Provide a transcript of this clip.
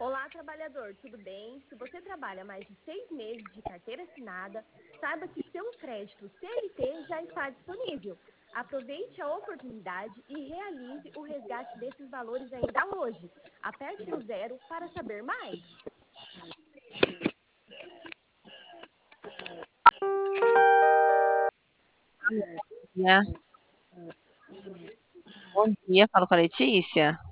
Olá, trabalhador, tudo bem? Se você trabalha mais de 6 meses de carteira assinada, saiba que seu crédito CLT já está disponível. Aproveite a oportunidade e realize o resgate desses valores ainda hoje. Aperte o zero para saber mais. Dia. Bom dia, falo com a Letícia.